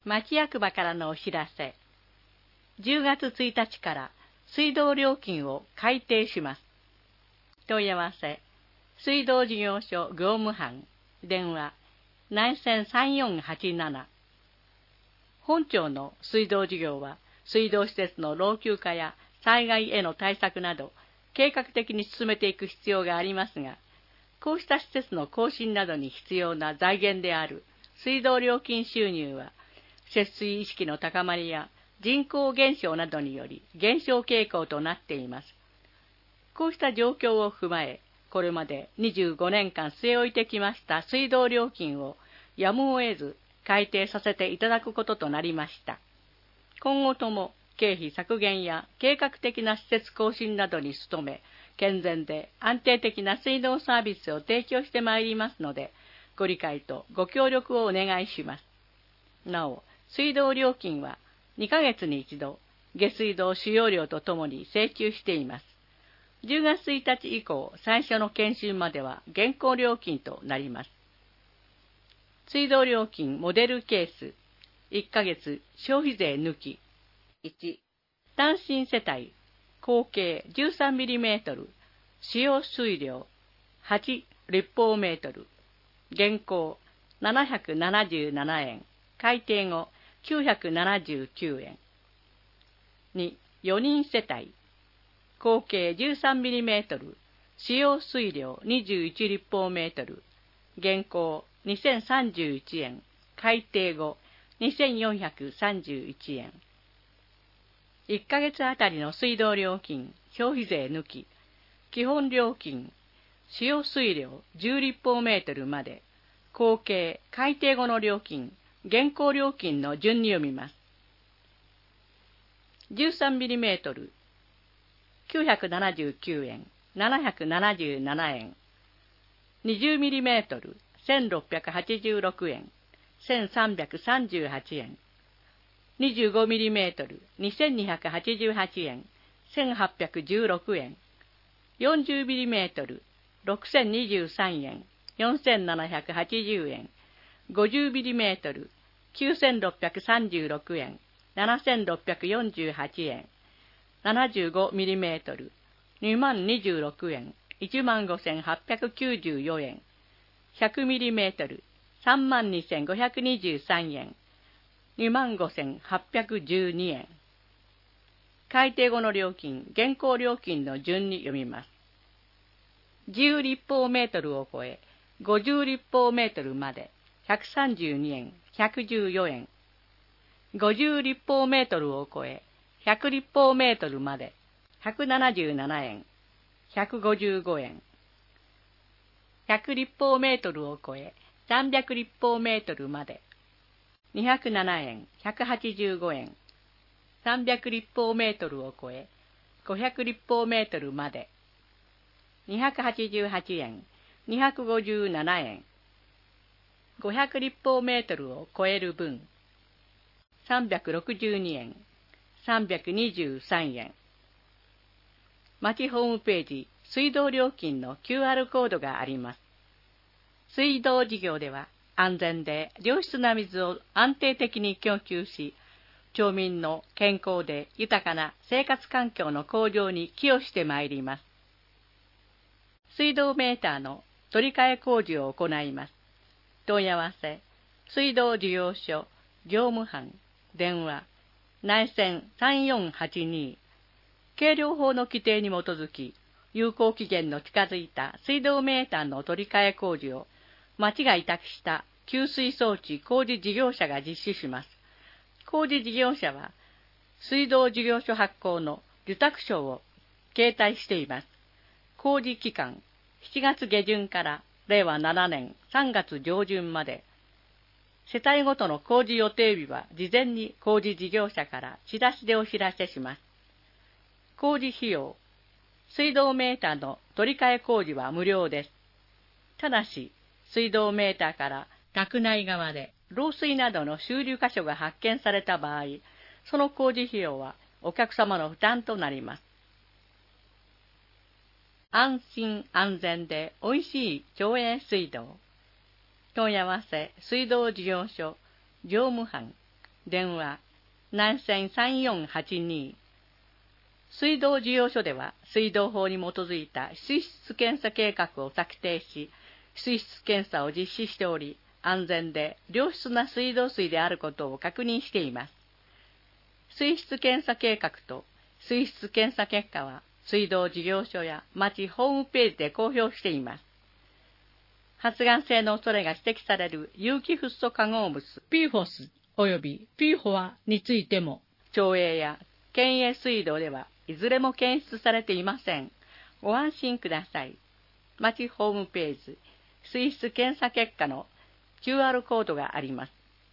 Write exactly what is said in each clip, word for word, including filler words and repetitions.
町役場からのお知らせ。じゅうがつついたちから水道料金を改定します。問い合わせ、水道事業所業務班、電話、内線さんよんはちなな。本庁の水道事業は、水道施設の老朽化や災害への対策など、計画的に進めていく必要がありますが、こうした施設の更新などに必要な財源である水道料金収入は、節水意識の高まりや人口減少などにより減少傾向となっています。こうした状況を踏まえ、これまでにじゅうごねんかん据え置いてきました水道料金をやむを得ず改定させていただくこととなりました。今後とも経費削減や計画的な施設更新などに努め、健全で安定的な水道サービスを提供してまいりますので、ご理解とご協力をお願いします。なお、水道料金はにかげつに一度、下水道使用料とともに請求しています。じゅうがつついたち以降、最初の検診までは現行料金となります。水道料金モデルケース、いっかげつ消費税抜き。いち、単身世帯、合計 じゅうさんミリメートル、使用水量はち立方メートル、現行ななひゃくななじゅうななえん、改定後きゅうひゃくななじゅうきゅうえん。に、よにん世帯、合計 じゅうさんミリメートル、使用水量にじゅういち立方メートル、現行にせんさんじゅういちえん、改定後にせんよんひゃくさんじゅういちえん。いっかげつあたりの水道料金、消費税抜き、基本料金、使用水量じゅう立方メートルまで、合計改定後の料金、現行料金の順に読みます。じゅうさんミリメートル、きゅうひゃくななじゅうきゅうえん、ななひゃくななじゅうななえん。にじゅうミリメートル、せんろっぴゃくはちじゅうろくえん、せんさんびゃくさんじゅうはちえん。にじゅうごミリメートル、にせんにひゃくはちじゅうはちえん、せんはっぴゃくじゅうろくえん。よんじゅうミリメートル、ろくせんにじゅうさんえん、よんせんななひゃくはちじゅうえん。ごじゅうミリメートル、きゅうせんろっぴゃくさんじゅうろくえん、ななせんろっぴゃくよんじゅうはちえん。ななじゅうごミリメートル、にまんにじゅうろくえん、いちまんごせんはっぴゃくきゅうじゅうよえん。ひゃくミリメートル、さんまんにせんごひゃくにじゅうさんえん。にまんごせんはっぴゃくじゅうにえん。改定後の料金、現行料金の順に読みます。じゅう立方メートルを超え、ごじゅう立方メートルまでひゃくさんじゅうにえん、ひゃくじゅうよえん。ごじゅう立方メートルを超え、ひゃく立方メートルまでひゃくななじゅうななえん、ひゃくごじゅうごえん。ひゃく立方メートルを超え、さんびゃく立方メートルまでにひゃくななえん、ひゃくはちじゅうごえん。さんびゃく立方メートルを超え、ごひゃく立方メートルまでにひゃくはちじゅうはちえん、にひゃくごじゅうななえん。ごひゃく立方メートルを超える分、さんびゃくろくじゅうにえん、さんびゃくにじゅうさんえん。町ホームページ、水道料金の キューアール コードがあります。水道事業では、安全で良質な水を安定的に供給し、町民の健康で豊かな生活環境の向上に寄与してまいります。水道メーターの取り替え工事を行います。問い合わせ、水道事業所、業務班、電話、内線さんよんはちに。計量法の規定に基づき、有効期限の近づいた水道メーターの取り替え工事を、町が委託した給水装置工事事業者が実施します。工事事業者は、水道事業所発行の受託証を携帯しています。工事期間、しちがつげじゅんかられいわななねんさんがつじょうじゅんまで、世帯ごとの工事予定日は事前に工事事業者からチラシでお知らせします。工事費用、水道メーターの取り替え工事は無料です。ただし、水道メーターから宅内側で漏水などの収留箇所が発見された場合、その工事費用はお客様の負担となります。安心安全でおいしい町営水道。問い合わせ、水道事業所、業務班、 電話ななせんさんよんはちに。水道事業所では水道法に基づいた水質検査計画を策定し、水質検査を実施しており、安全で良質な水道水であることを確認しています。水質検査計画と水質検査結果は水道事業所や町ホームページで公表しています。発がん性の恐れが指摘される有機フッ素化合物 ピーフォス 及び ピーフォア についても、町営や県営水道ではいずれも検出されていません。ご安心ください。町ホームページ、水質検査結果の キューアール コードがあります。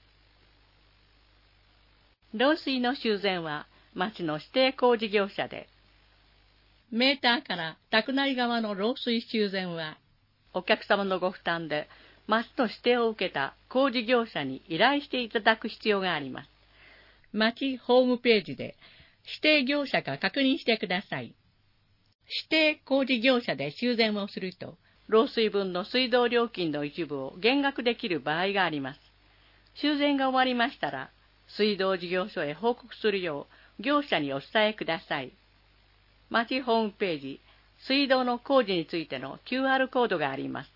漏水の修繕は町の指定工事業者で、メーターから宅内側の漏水修繕は、お客様のご負担で町の指定を受けた工事業者に依頼していただく必要があります。町ホームページで指定業者か確認してください。指定工事業者で修繕をすると、漏水分の水道料金の一部を減額できる場合があります。修繕が終わりましたら、水道事業所へ報告するよう業者にお伝えください。町ホームページ、水道の工事についての キューアール コードがあります。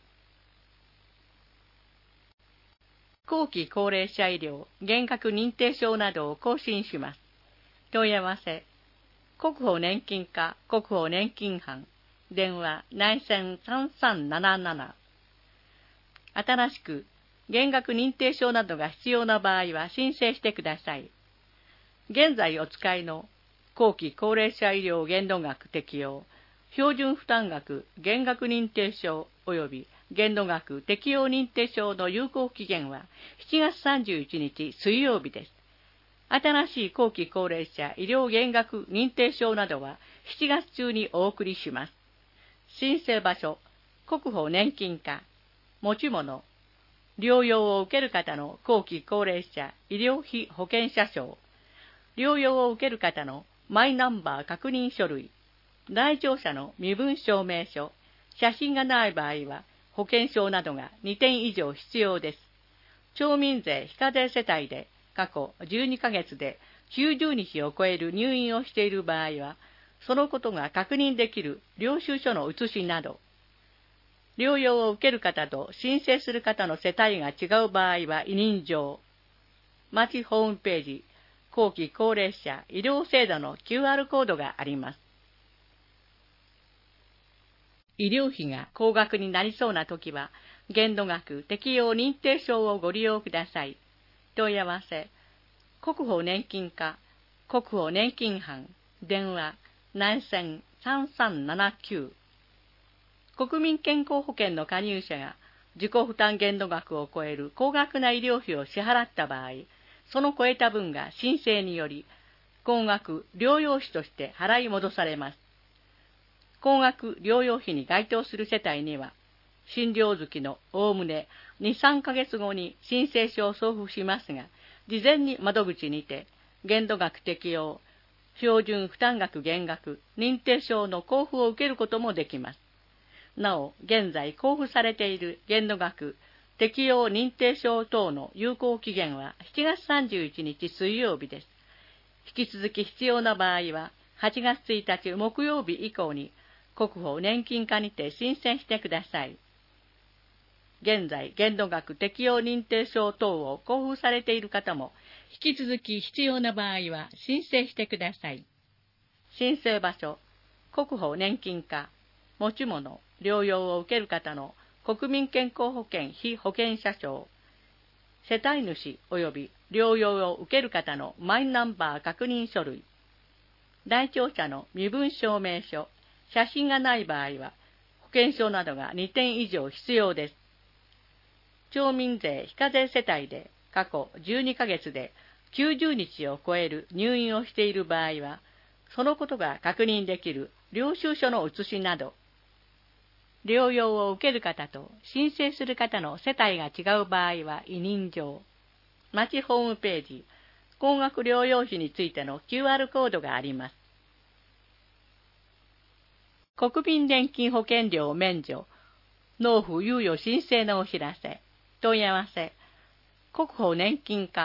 後期高齢者医療減額認定証などを更新します。問い合わせ、国保年金課国保年金班、電話ななせんさんさんなななな。新しく減額認定証などが必要な場合は申請してください。現在お使いの後期高齢者医療限度額適用、標準負担額減額認定証及び限度額適用認定証の有効期限はしちがつさんじゅういちにち水曜日です。新しい後期高齢者医療減額認定証などはしちがつ中にお送りします。申請場所、国保年金課、持ち物、療養を受ける方の後期高齢者医療費保険者証、療養を受ける方のマイナンバー確認書類、来庁者の身分証明書、写真がない場合は保険証などがにてん以上必要です。町民税非課税世帯で過去じゅうにかげつできゅうじゅうにちを超える入院をしている場合は、そのことが確認できる領収書の写しなど、療養を受ける方と申請する方の世帯が違う場合は委任状、町ホームページ、後期高齢者医療制度の キューアール コードがあります。医療費が高額になりそうなときは、限度額適用認定証をご利用ください。問い合わせ、国保年金課、国保年金班、電話ななせんさんさんななきゅう。国民健康保険の加入者が自己負担限度額を超える高額な医療費を支払った場合、その超えた分が申請により、高額療養費として払い戻されます。高額療養費に該当する世帯には、診療月のおおむねに、さんかげつごに申請書を送付しますが、事前に窓口にて、限度額適用、標準負担額減額、認定証の交付を受けることもできます。なお、現在交付されている限度額、適用認定証等の有効期限はしちがつさんじゅういちにち水曜日です。引き続き必要な場合は、はちがつついたち木曜日以降に、国保年金課にて申請してください。現在、限度額適用認定証等を交付されている方も、引き続き必要な場合は申請してください。申請場所、国保年金課、持ち物、療養を受ける方の国民健康保険被保険者証、世帯主及び療養を受ける方のマイナンバー確認書類、来庁者の身分証明書、写真がない場合は、保険証などがにてん以上必要です。町民税非課税世帯で過去じゅうにかげつできゅうじゅうにちを超える入院をしている場合は、そのことが確認できる領収書の写しなど、療養を受ける方と申請する方の世帯が違う場合は委任状、町ホームページ、高額療養費についての キューアール コードがあります。国民年金保険料免除、納付猶予申請のお知らせ、問い合わせ、国保年金課、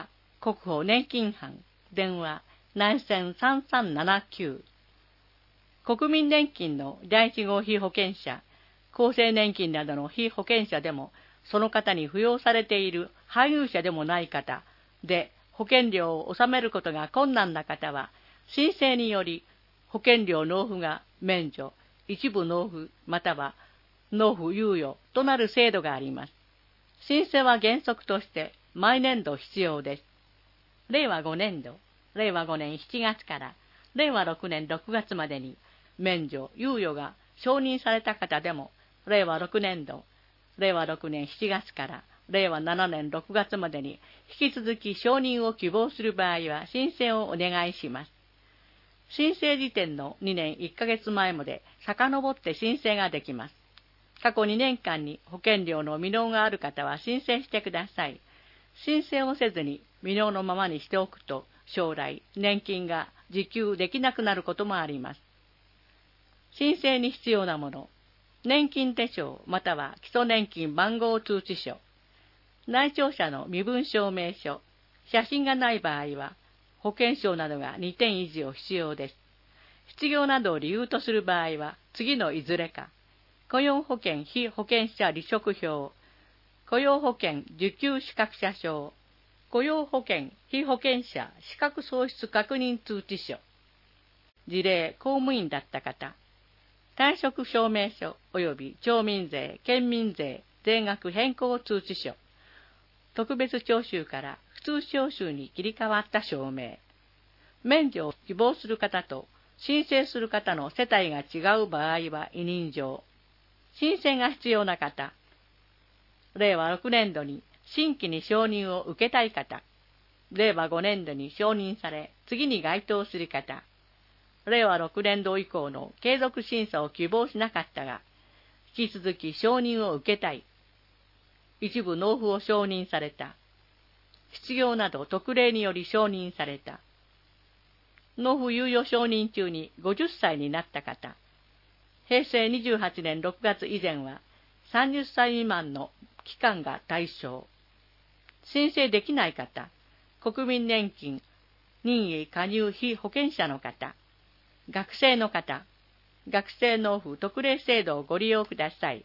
国保年金班、電話内線さんさんななきゅう。国民年金の第一号被保険者、厚生年金などの被保険者でも、その方に扶養されている配偶者でもない方で、保険料を納めることが困難な方は、申請により保険料納付が免除、一部納付または納付猶予となる制度があります。申請は原則として毎年度必要です。れいわごねんど、れいわごねんしちがつかられいわろくねんろくがつまでに免除、猶予が承認された方でも、れいわろくねんど、れいわろくねんしちがつかられいわななねんろくがつまでに引き続き承認を希望する場合は申請をお願いします。申請時点のにねんいっかげつまえまで遡って申請ができます。過去にねんかんに保険料の未納がある方は申請してください。申請をせずに未納のままにしておくと、将来年金が受給できなくなることもあります。申請に必要なもの、年金手帳または基礎年金番号通知書、内庁者の身分証明書、写真がない場合は、保険証などがにてん以上必要です。失業などを理由とする場合は、次のいずれか、雇用保険被保険者離職票、雇用保険受給資格者証、雇用保険被保険者資格喪失確認通知書、事例公務員だった方、退職証明書及び町民税、県民税、税額変更通知書、特別徴収から普通徴収に切り替わった証明、免除を希望する方と申請する方の世帯が違う場合は委任状、申請が必要な方、れいわろくねんどに新規に承認を受けたい方、れいわごねんどに承認され次に該当する方、れいわろくねんど以降の継続審査を希望しなかったが、引き続き承認を受けたい、一部納付を承認された、失業など特例により承認された、納付猶予承認中にごじゅっさいになった方、へいせいにじゅうはちねんろくがつ以前はさんじゅっさい未満の期間が対象、申請できない方、国民年金、任意加入被保険者の方、学生の方、学生納付特例制度をご利用ください。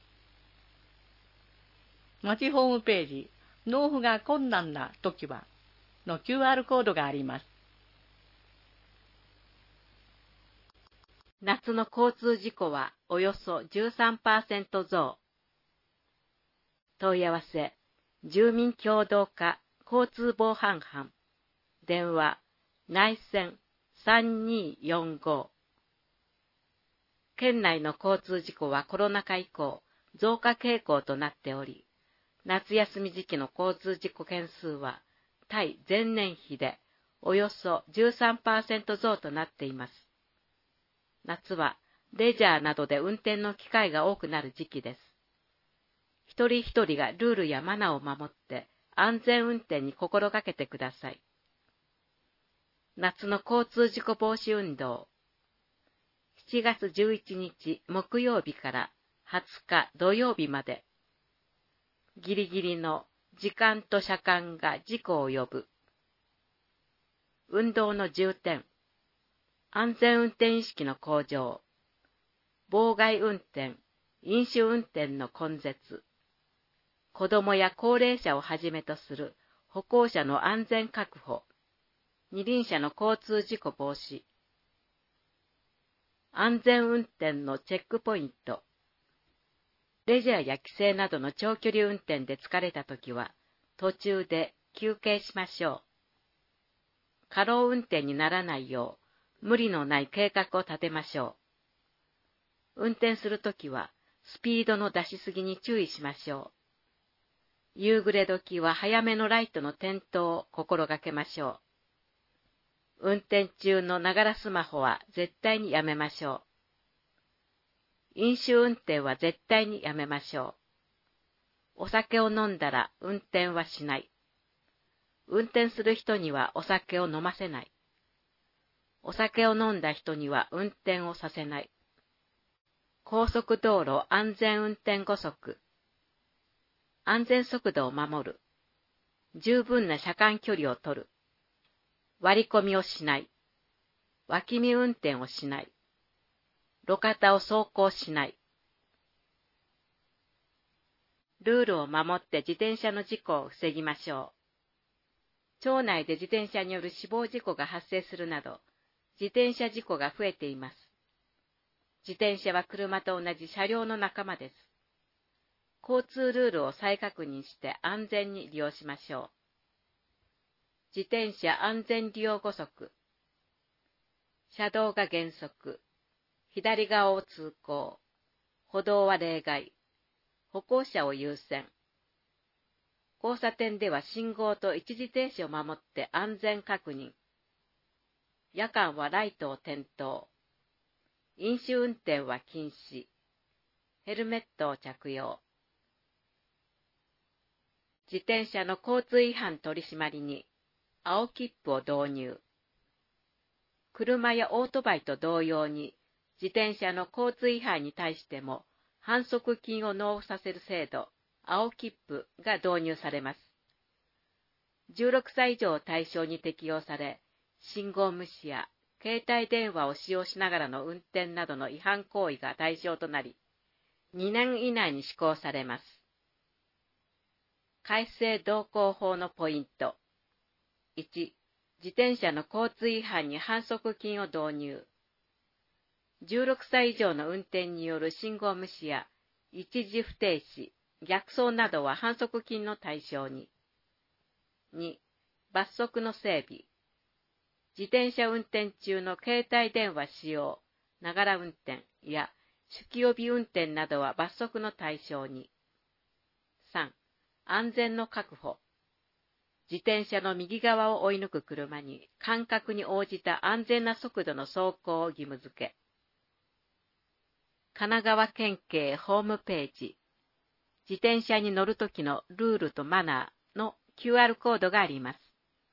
町ホームページ、納付が困難なときは、の キューアール コードがあります。 夏の交通事故はおよそ じゅうさんパーセント 増。問い合わせ、住民協同課交通防犯班、電話、内線さんにーよんご。県内の交通事故はコロナ禍以降、増加傾向となっており、夏休み時期の交通事故件数は、対前年比でおよそ じゅうさんパーセント 増となっています。夏はレジャーなどで運転の機会が多くなる時期です。一人一人がルールやマナーを守って安全運転に心がけてください。夏の交通事故防止運動。しちがつじゅういちにち木曜日からはつか土曜日まで。ギリギリの時間と車間が事故を呼ぶ。運動の重点。安全運転意識の向上。妨害運転、飲酒運転の根絶。子どもや高齢者をはじめとする歩行者の安全確保。二輪車の交通事故防止。安全運転のチェックポイント。レジャーや帰省などの長距離運転で疲れたときは、途中で休憩しましょう。過労運転にならないよう、無理のない計画を立てましょう。運転するときは、スピードの出しすぎに注意しましょう。夕暮れ時は早めのライトの点灯を心がけましょう。運転中のながらスマホは絶対にやめましょう。飲酒運転は絶対にやめましょう。お酒を飲んだら運転はしない。運転する人にはお酒を飲ませない。お酒を飲んだ人には運転をさせない。高速道路安全運転ごそく。安全速度を守る。 十分な車間距離を取る。割り込みをしない。脇見運転をしない。路肩を走行しない。ルールを守って自転車の事故を防ぎましょう。町内で自転車による死亡事故が発生するなど、自転車事故が増えています。自転車は車と同じ車両の仲間です。交通ルールを再確認して安全に利用しましょう。自転車安全利用ご則。車道が原則。左側を通行。歩道は例外。歩行者を優先。交差点では信号と一時停止を守って安全確認。夜間はライトを点灯。飲酒運転は禁止。ヘルメットを着用。自転車の交通違反取り締まりに、青切符を導入。車やオートバイと同様に、自転車の交通違反に対しても、反則金を納付させる制度、青切符が導入されます。じゅうろくさい以上を対象に適用され、信号無視や携帯電話を使用しながらの運転などの違反行為が対象となり、にねん以内に施行されます。改正道交法のポイント。いち、自転車の交通違反に反則金を導入。じゅうろくさい以上の運転による信号無視や一時不停止、逆走などは反則金の対象に。に、罰則の整備。自転車運転中の携帯電話使用、ながら運転や酒気帯び運転などは罰則の対象に。さん、安全の確保。自転車の右側を追い抜く車に間隔に応じた安全な速度の走行を義務付け。神奈川県警ホームページ。自転車に乗るときのルールとマナーの キューアール コードがあります。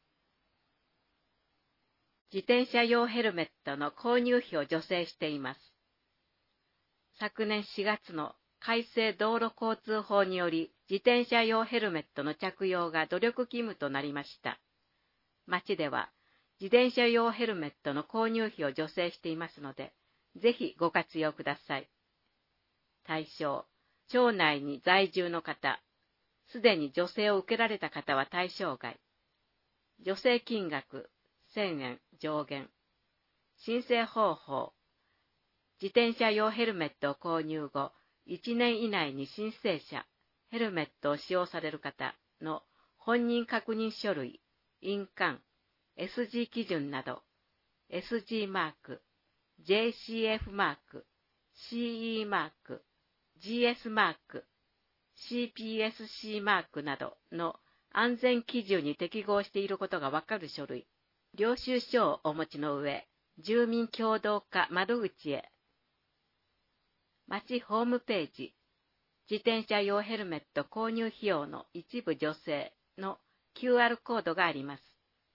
自転車用ヘルメットの購入費を助成しています。昨年しがつの改正道路交通法により、自転車用ヘルメットの着用が努力義務となりました。町では、自転車用ヘルメットの購入費を助成していますので、ぜひご活用ください。対象、町内に在住の方、すでに助成を受けられた方は対象外。助成金額、せんえん上限。申請方法、自転車用ヘルメットを購入後、いちねん以内に申請者、ヘルメットを使用される方の本人確認書類、印鑑、エスジー 基準など、エスジー マーク、ジェーシーエフ マーク、シーイー マーク、ジーエス マーク、シーピーエスシー マークなどの安全基準に適合していることがわかる書類、領収書をお持ちの上、住民協同課窓口へ。町ホームページ、自転車用ヘルメット購入費用の一部助成の キューアール コードがあります。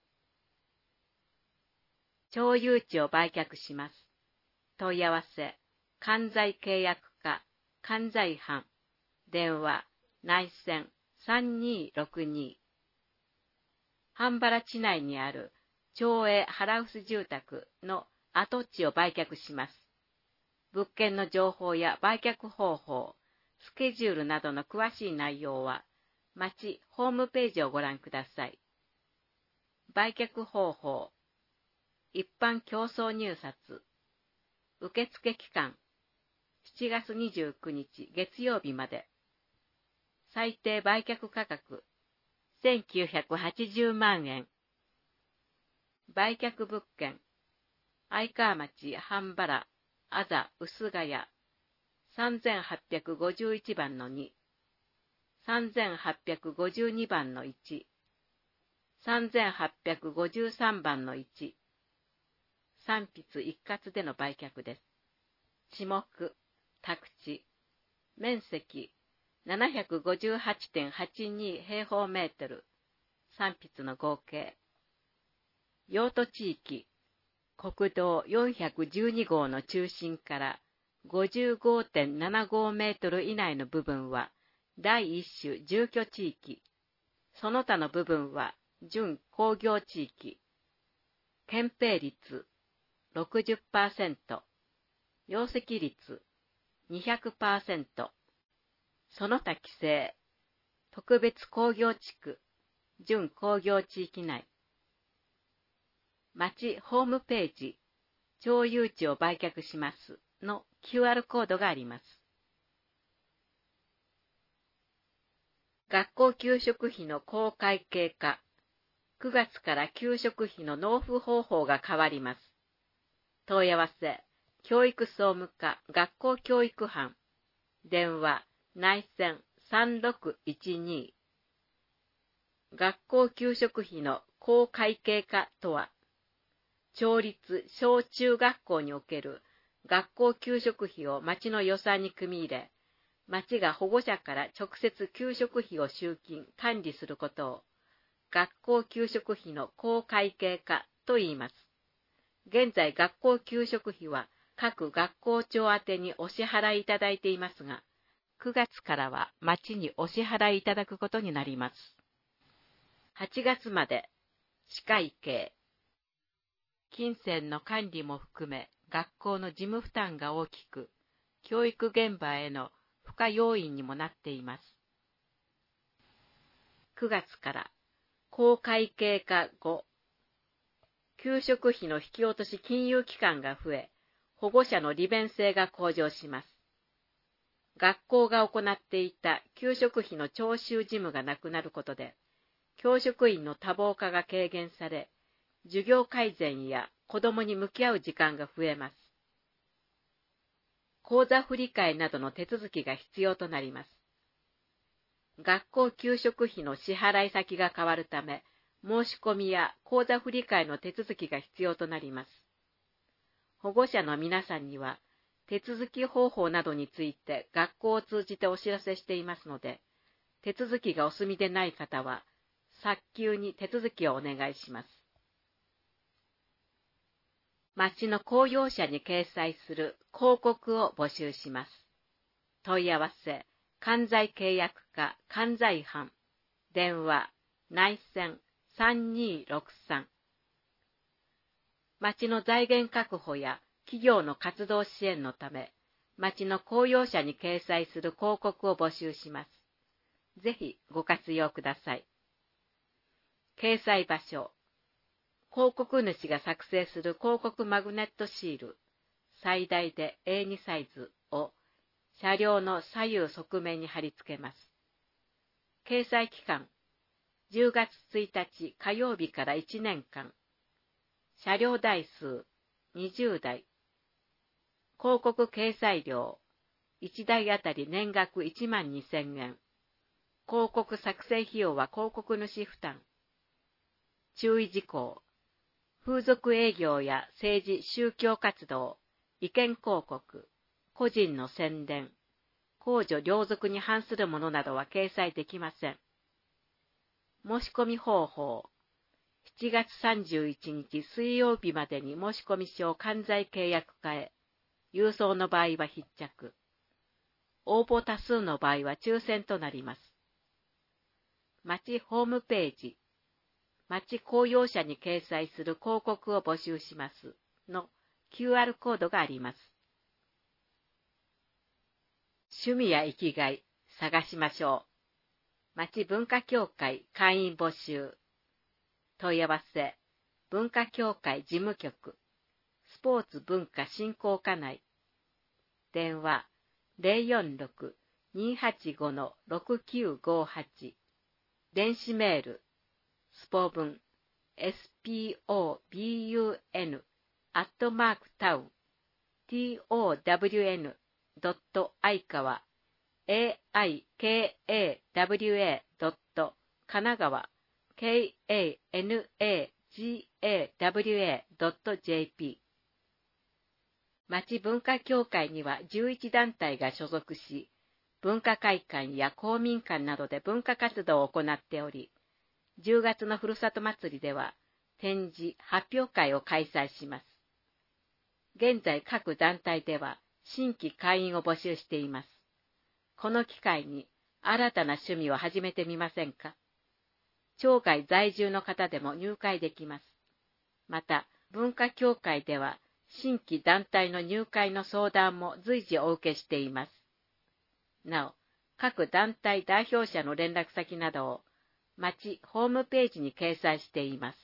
町有地を売却します。問い合わせ、関西契約課、関西班、電話、内線さんにーろくに。半原地内にある町営ハウス住宅の跡地を売却します。物件の情報や売却方法、スケジュールなどの詳しい内容は、町ホームページをご覧ください。売却方法、一般競争入札、受付期間、しちがつにじゅうくにち月曜日まで。最低売却価格、せんきゅうひゃくはちじゅうまんえん。売却物件、愛川町半原、あざ薄ヶ谷、さんぜんはっぴゃくごじゅういちばんのに、さんぜんはっぴゃくごじゅうにばんのいち、さんぜんはっぴゃくごじゅうさんばんのいち、三筆一括での売却です。地目、宅地、面積 ななひゃくごじゅうはちてんはちに 平方メートル、三筆の合計。用途地域、国道よんひゃくじゅうにごうの中心から ごじゅうごてんななごメートル以内の部分は第一種住居地域、 その他の部分は準工業地域。憲兵率 ろくじゅっパーセント、容積率 にひゃくパーセント、その他規制、特別工業地区、準工業地域内。町ホームページ、町有地を売却しますの キューアール コードがあります。学校給食費の公会計化。くがつから給食費の納付方法が変わります。問い合わせ、教育総務課学校教育班。電話、内線さんろくいちに。学校給食費の公会計化とは、町立小中学校における学校給食費を町の予算に組み入れ、町が保護者から直接給食費を集金・管理することを、学校給食費の公会計化と言います。現在学校給食費は各学校長宛てにお支払いいただいていますが、くがつからは町にお支払いいただくことになります。はちがつまで、市会計。金銭の管理も含め学校の事務負担が大きく、教育現場への負荷要因にもなっています。くがつから、公会計化後、給食費の引き落とし金融機関が増え、保護者の利便性が向上します。学校が行っていた給食費の徴収事務がなくなることで、教職員の多忙化が軽減され、授業改善や子どもに向き合う時間が増えます。口座振替などの手続きが必要となります。学校給食費の支払い先が変わるため、申し込みや口座振替の手続きが必要となります。保護者の皆さんには、手続き方法などについて学校を通じてお知らせしていますので、手続きがお済みでない方は、早急に手続きをお願いします。町の公用車に掲載する広告を募集します。問い合わせ、関西契約課関西班。電話、内線さんにーろくさん。町の財源確保や企業の活動支援のため、町の公用車に掲載する広告を募集します。ぜひご活用ください。掲載場所。広告主が作成する広告マグネットシール、最大で エーに サイズを車両の左右側面に貼り付けます。掲載期間、じゅうがつついたち火曜日からいちねんかん。車両台数にじゅうだい。広告掲載料、いちだいあたり年額いちまんにせんえん。広告作成費用は広告主負担。注意事項。風俗営業や政治・宗教活動、意見広告、個人の宣伝、公序良俗に反するものなどは掲載できません。申し込み方法。しちがつさんじゅういちにち水曜日までに申込書を関西契約課へ、郵送の場合は必着。応募多数の場合は抽選となります。町ホームページ。町公用車に掲載する広告を募集しますの キューアール コードがあります。趣味や生きがい、探しましょう。町文化協会会員募集。問い合わせ、文化協会事務局、スポーツ文化振興課内。電話、ゼロよんろく にーはちご ろくきゅうごはち。電子メール、スポブン、エスピーオービーユーエヌ、アットマークタウン、トウン、ドットアイカワ、エーアイケーエーダブリューエー ドット神奈川、ケーエーエヌエージーエーダブリューエー ドットジェーピー。町文化協会にはじゅういちだんたいが所属し、文化会館や公民館などで文化活動を行っており、じゅうがつのふるさと祭りでは展示・発表会を開催します。現在各団体では新規会員を募集しています。この機会に新たな趣味を始めてみませんか？ 町外在住の方でも入会できます。また、文化協会では、新規団体の入会の相談も随時お受けしています。なお、各団体代表者の連絡先などを、町ホームページに掲載しています。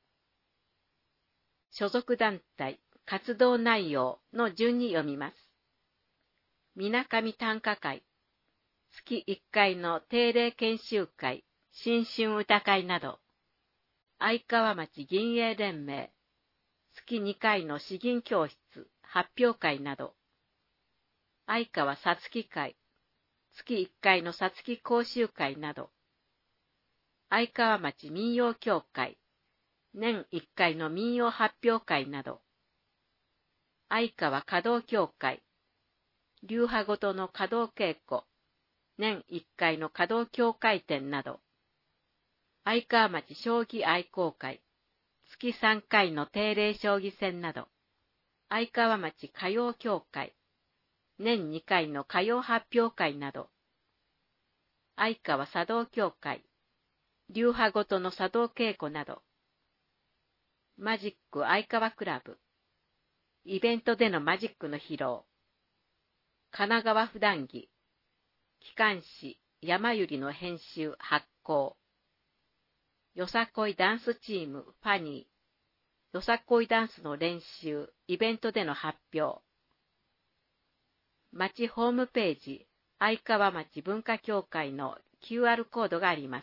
所属団体、活動内容の順に読みます。みなかみ短歌会、月いっかいの定例研修会、新春歌会など、相川町銀営連盟、月にかいの詩吟教室、発表会など、相川さつき会、月いっかいのさつき講習会など、相川町民謡協会、年いっかいの民謡発表会など、相川華道協会、流派ごとの華道稽古、年いっかいの華道協会展など、相川町将棋愛好会、月さんかいの定例将棋戦など、相川町歌謡協会、年にかいの歌謡発表会など、相川茶道協会、流派ごとの茶道稽古など、マジック相川クラブ、イベントでのマジックの披露、神奈川普段着、機関誌山ゆりの編集発行、よさこいダンスチームファニー、よさこいダンスの練習、イベントでの発表、町ホームページ、相川町文化協会の キューアール コードがあります。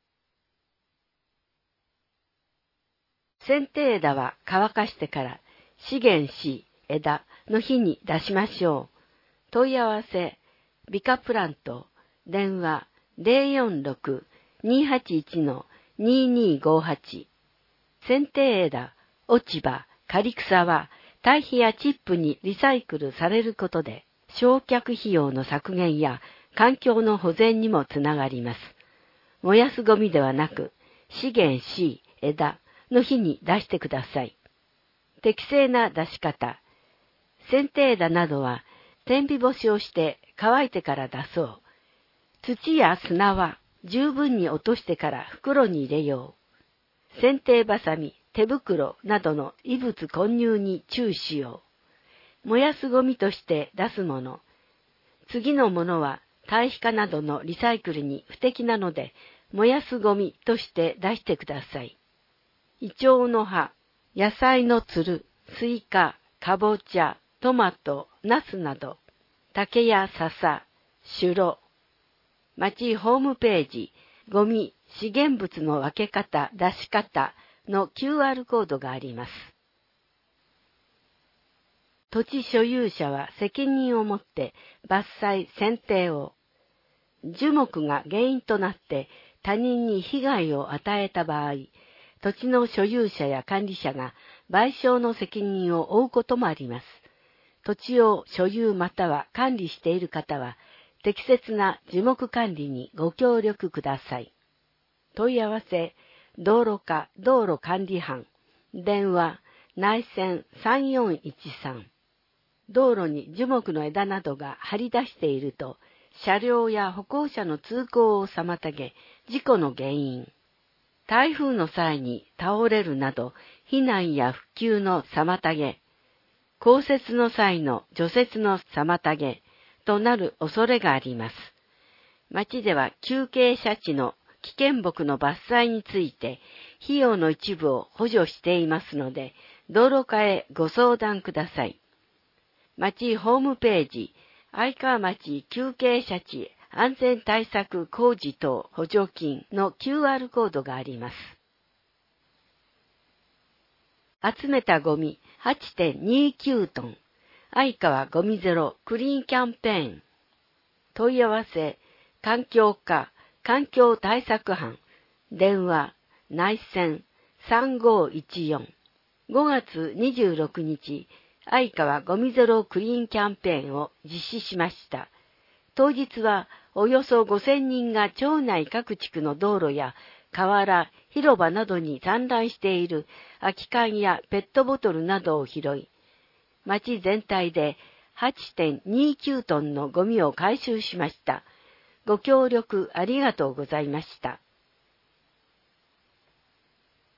剪定枝は乾かしてから資源 C 枝の日に出しましょう。問い合わせ、ビカプラント、電話 ゼロよんろく にはちいち ににごはち。剪定枝、落ち葉、刈草は堆肥やチップにリサイクルされることで焼却費用の削減や環境の保全にもつながります。燃やすゴミではなく資源 C 枝の日に出してください。適正な出し方。剪定枝などは天日干しをして乾いてから出そう。土や砂は十分に落としてから袋に入れよう。剪定バサミ、手袋などの異物混入に注意しよう。燃やすゴミとして出すもの。次のものは堆肥化などのリサイクルに不適なので、燃やすゴミとして出してください。イチョウの葉、野菜のつる、スイカ、かぼちゃ、トマト、ナスなど、竹や笹、シュロ、町ホームページ、ゴミ、資源物の分け方、出し方の キューアール コードがあります。土地所有者は責任を持って伐採・剪定を、樹木が原因となって他人に被害を与えた場合、土地の所有者や管理者が賠償の責任を負うこともあります。土地を所有または管理している方は、適切な樹木管理にご協力ください。問い合わせ、道路課道路管理班、電話、内線さんよんいちさん。道路に樹木の枝などが張り出していると、車両や歩行者の通行を妨げ、事故の原因。台風の際に倒れるなど、避難や復旧の妨げ。降雪の際の除雪の妨げとなる恐れがあります。町では急傾斜地の危険木の伐採について費用の一部を補助していますので、道路課へご相談ください。町ホームページ、相川町急傾斜地安全対策工事等補助金の キューアール コードがあります。集めたゴミ はちてんにきゅうトン。相川ゴミゼロクリーンキャンペーン。問い合わせ、環境課環境対策班。電話、内線さんごいちよん。ごがつにじゅうろくにち、相川ゴミゼロクリーンキャンペーンを実施しました。当日はおよそごせんにんが町内各地区の道路や河原、広場などに散乱している空き缶やペットボトルなどを拾い、町全体で はちてんにきゅうトンのゴミを回収しました。ご協力ありがとうございました。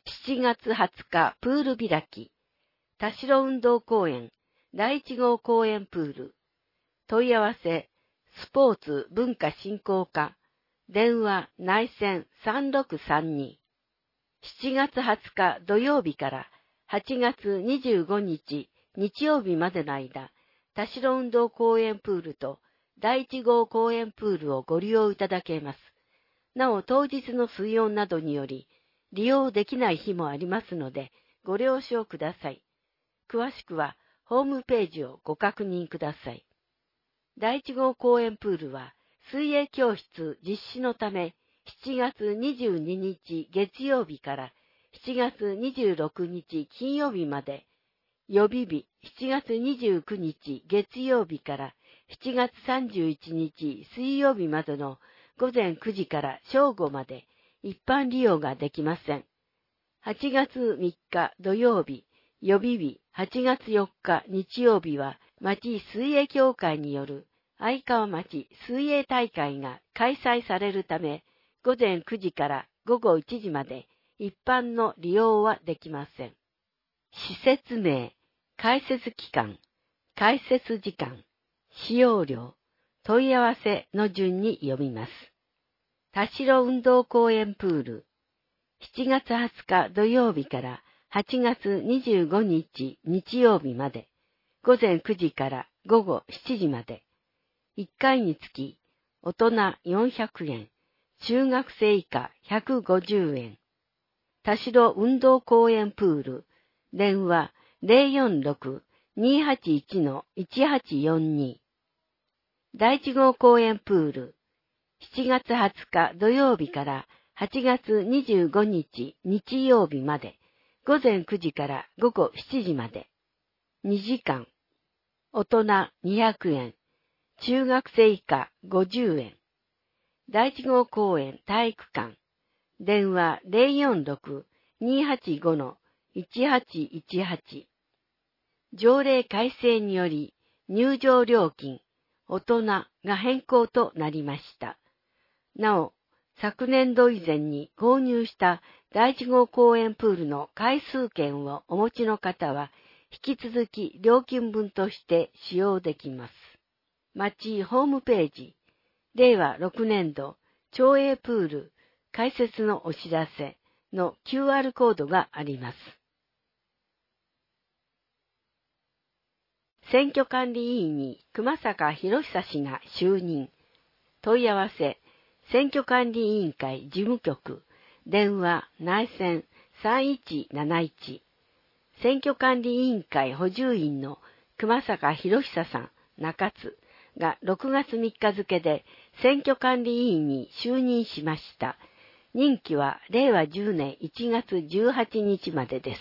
しちがつはつかプール開き、田代運動公園だいいち号公園プール、問い合わせ、スポーツ文化振興課、電話内線さんろくさんに、しちがつはつか土曜日からはちがつにじゅうごにち日曜日までの間、田代運動公園プールとだいいち号公園プールをご利用いただけます。なお当日の水温などにより利用できない日もありますのでご了承ください。詳しくはホームページをご確認ください。だいいち号公園プールは水泳教室実施のためしちがつにじゅうににち月曜日からしちがつにじゅうろくにち金曜日まで、予備日しちがつにじゅうくにち月曜日からしちがつさんじゅういちにち水曜日までのごぜんくじから正午まで一般利用ができません。はちがつみっか土曜日、予備日はちがつよっか日曜日は町水泳協会による相川町水泳大会が開催されるため、ごぜんくじからごごいちじまで一般の利用はできません。施設名、開設期間、開設時間、使用料、問い合わせの順に読みます。田代運動公園プール、しちがつはつか土曜日からはちがつにじゅうごにち日曜日まで、ごぜんくじからごごしちじまで、いっかいにつき、大人よんひゃくえん、中学生以下ひゃくごじゅうえん。田代運動公園プール、電話 ゼロよんろく にーはちいち いちはちよんに。だいいち号公園プール、しちがつはつか土曜日からはちがつにじゅうごにち日曜日まで、ごぜんくじからごごしちじまで。にじかん。大人にひゃくえん、中学生以下ごじゅうえん。だいいち号公園体育館、電話 ゼロよんろく にーはちご いちはちいちはち。条例改正により入場料金、大人が変更となりました。なお、昨年度以前に購入しただいいち号公園プールの回数券をお持ちの方は、引き続き料金分として使用できます。町ホームページ、れいわろくねんど町営プール開設のお知らせの キューアール コードがあります。選挙管理委員に熊坂博久氏が就任。問い合わせ、選挙管理委員会事務局、電話内線さんいちなないち。選挙管理委員会補充員の熊坂博久さん、中津がろくがつみっか付で選挙管理委員に就任しました。任期はれいわじゅうねんいちがつじゅうはちにちまでです。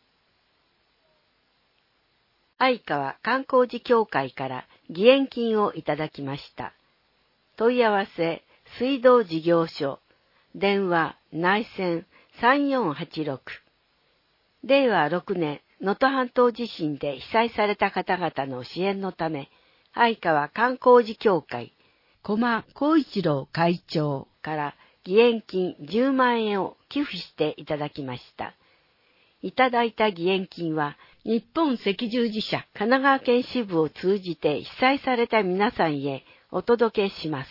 相川観光事協会から義援金をいただきました。問い合わせ、水道事業所、電話内線さんよんはちろく。れいわろくねん能登半島地震で被災された方々の支援のため、相川観光事協会、駒光一郎会長から義援金じゅうまんえんを寄付していただきました。いただいた義援金は、日本赤十字社神奈川県支部を通じて被災された皆さんへお届けします。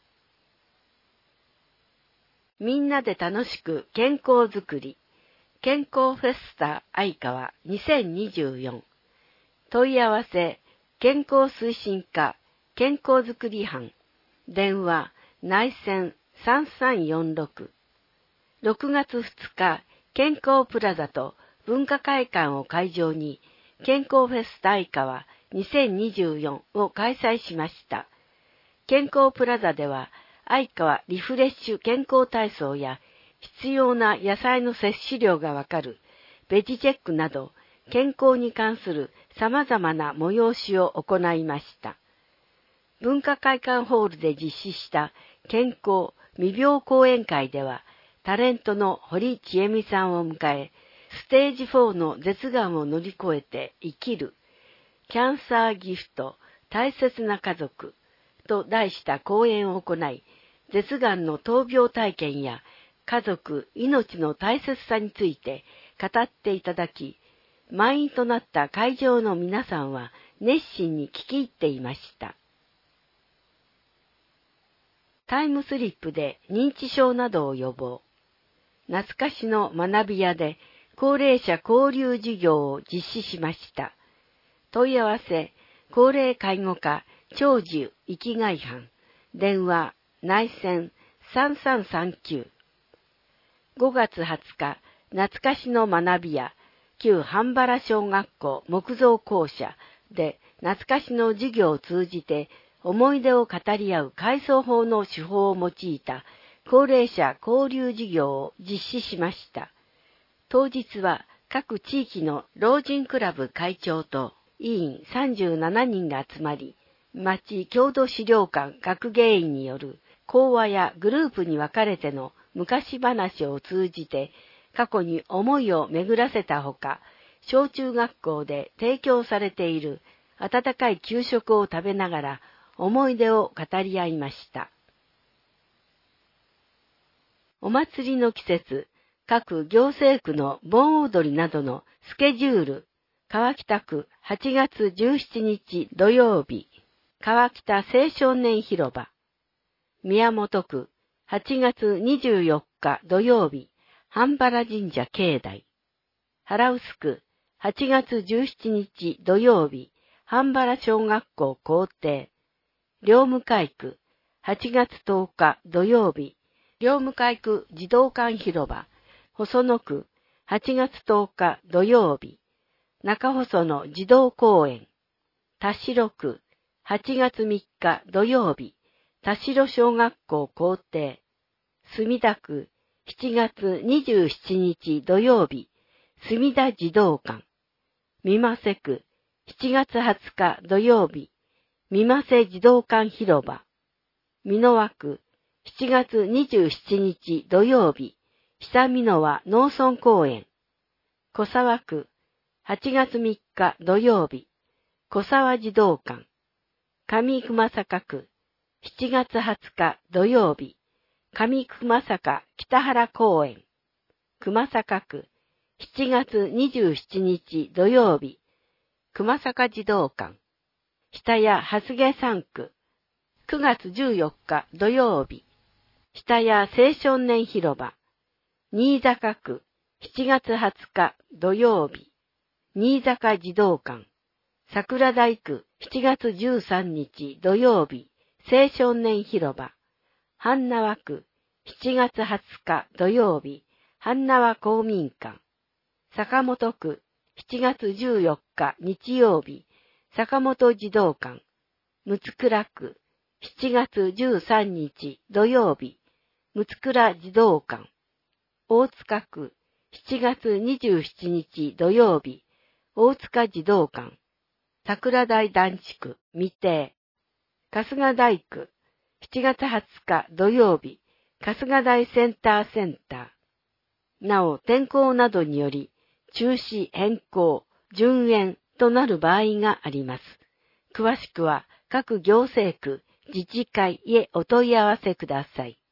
みんなで楽しく健康づくり、健康フェスタ相川にせんにじゅうよん。問い合わせ、健康推進課健康づくり班、電話内線さんさんよんろく。ろくがつふつか、健康プラザと文化会館を会場に健康フェスタ相川にせんにじゅうよんを開催しました。健康プラザでは相川リフレッシュ健康体操や必要な野菜の摂取量がわかるベジチェックなど健康に関する様々な催しを行いました。文化会館ホールで実施した健康未病講演会ではタレントの堀ちえみさんを迎え、ステージフォーの舌がんを乗り越えて生きる、キャンサーギフト、大切な家族と題した講演を行い、舌がんの闘病体験や家族、命の大切さについて語っていただき、満員となった会場の皆さんは熱心に聞き入っていました。タイムスリップで認知症などを予防。懐かしの学び屋で高齢者交流事業を実施しました。問い合わせ、高齢介護課長寿生きがい班、電話、内線さんさんさんきゅう。ごがつはつか、懐かしの学び屋、旧半原小学校木造校舎で懐かしの授業を通じて思い出を語り合う回想法の手法を用いた高齢者交流事業を実施しました。当日は各地域の老人クラブ会長と委員さんじゅうななにんが集まり、町郷土資料館学芸員による講話やグループに分かれての昔話を通じて過去に思いを巡らせたほか、小中学校で提供されている温かい給食を食べながら思い出を語り合いました。お祭りの季節、各行政区の盆踊りなどのスケジュール、川北区はちがつじゅうしちにち土曜日、川北青少年広場、宮本区はちがつにじゅうよっか土曜日、半原神社境内、原臼区はちがつじゅうしちにち土曜日、半原小学校校庭、両向区はちがつとおか土曜日、両向区児童館広場、細野区はちがつとおか土曜日、中細野児童公園、田代区はちがつみっか土曜日、田代小学校校庭、墨田区しちがつにじゅうしちにち土曜日、墨田児童館、三瀬区しちがつはつか土曜日、三瀬児童館広場、美濃和区しちがつにじゅうしちにち土曜日、久美濃和農村公園、小沢区はちがつみっか土曜日、小沢児童館、上熊坂区しちがつはつか土曜日、上熊坂北原公園、熊坂区しちがつにじゅうしちにち土曜日、熊坂児童館、下谷蓮毛三区、くがつじゅうよっか土曜日、下谷青少年広場、新坂区しちがつはつか土曜日、新坂児童館、桜台区しちがつじゅうさんにち土曜日、青少年広場、半縄区しちがつはつか土曜日、半縄公民館、坂本区しちがつじゅうよっか日曜日、坂本児童館、六倉区しちがつじゅうさんにち土曜日、六倉児童館、大塚区しちがつにじゅうしちにち土曜日、大塚児童館、桜台団地区未定、春日台区しちがつはつか土曜日、春日台センターセンター。なお、天候などにより、中止変更、順延となる場合があります。詳しくは、各行政区、自治会へお問い合わせください。